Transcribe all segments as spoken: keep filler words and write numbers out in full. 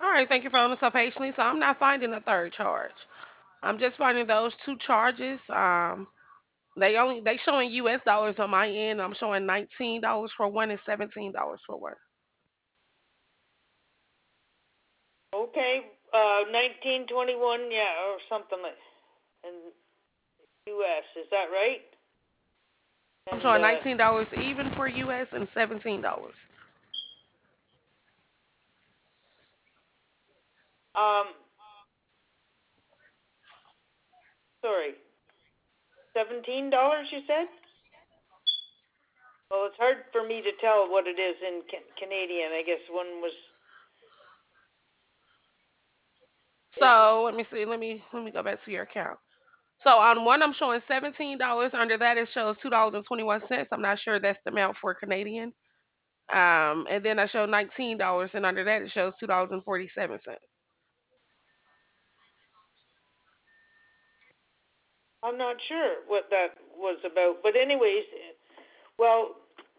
All right, thank you for holding so patiently. So I'm not finding a third charge. I'm just finding those two charges. Um, they only they showing U S dollars on my end. I'm showing nineteen dollars for one and seventeen dollars for one. Okay, uh, nineteen twenty-one, yeah, or something like in U S. Is that right? I'm And showing uh, nineteen dollars even for U S and seventeen dollars. um, sorry, seventeen dollars. You said? Well, it's hard for me to tell what it is in ca- Canadian. I guess one was. It, So let me see. Let me let me go back to your account. So on one, I'm showing seventeen dollars. Under that, it shows two dollars and twenty one cents. I'm not sure that's the amount for Canadian. Um, and then I show nineteen dollars, and under that, it shows two dollars and forty seven cents. I'm not sure what that was about, but anyways, well,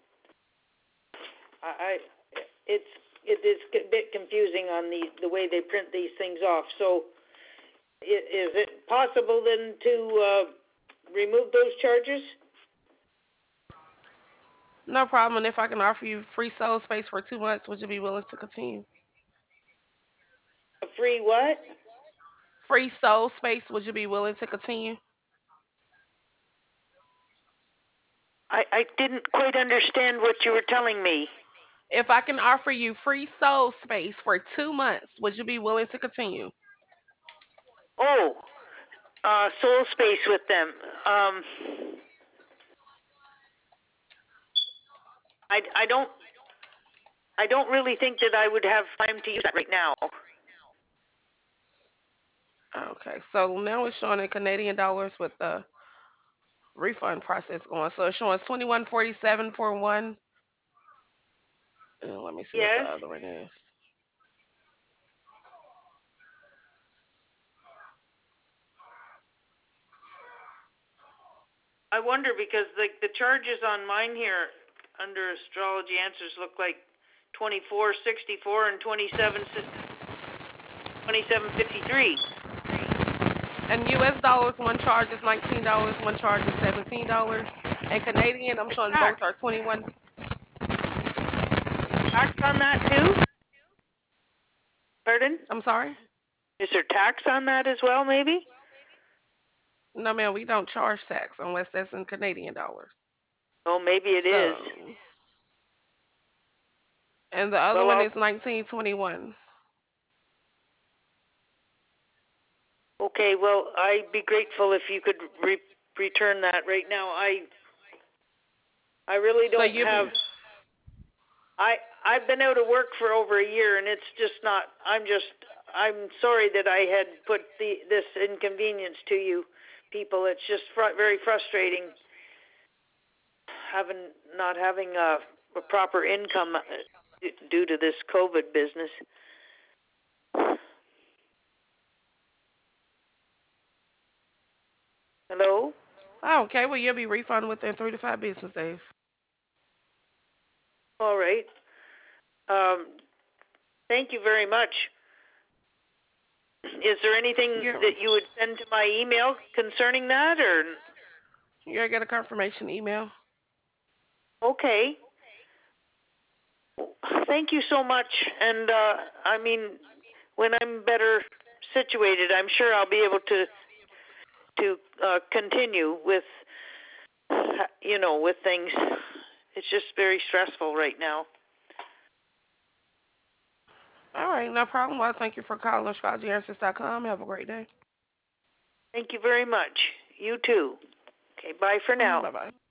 I, I it's it is a bit confusing on the the way they print these things off. So, is it possible then to uh, remove those charges? No problem. And if I can offer you free soul space for two months, would you be willing to continue? A free what? Free soul space, would you be willing to continue? I, I didn't quite understand what you were telling me. If I can offer you free soul space for two months, would you be willing to continue? Oh, uh, soul space with them. Um, I, I don't I don't really think that I would have time to use that right now. Okay, so now it's showing in Canadian dollars with the refund process going. So it's showing twenty one forty seven for one. And let me see what the Yes. other one is. I wonder because like the charges on mine here under astrology answers look like twenty four sixty four and twenty seven twenty seven fifty three. And U S dollars, one charge is nineteen dollars, one charge is seventeen dollars. And Canadian, I'm showing Tax. both are twenty one. Tax on that too? Pardon? I'm sorry. Is there tax on that as well? Maybe. No, man, we don't charge tax unless that's in Canadian dollars. Oh, maybe it is. So, and the other Well, one I'll. is nineteen twenty-one. Okay. Well, I'd be grateful if you could re- return that right now. I. I really So don't you'll have. be I I've been out of work for over a year, and it's just not. I'm just. I'm sorry that I had put the this inconvenience to you, people. It's just fr- very frustrating having not having a, a proper income uh, due to this COVID business. Hello. oh, okay. Well, you'll be refunded within three to five business days. All right. Um, thank you very much. Is there anything You're that you would send to my email concerning that, or you'll get a confirmation email. okay? Thank you so much. And uh, I mean, when I'm better situated, I'm sure I'll be able to to uh, continue with you know with things. It's just very stressful right now. All right, no problem. Well, thank you for calling astrology answers dot com. Have a great day. Thank you very much. You too. Okay, bye for now. Bye bye.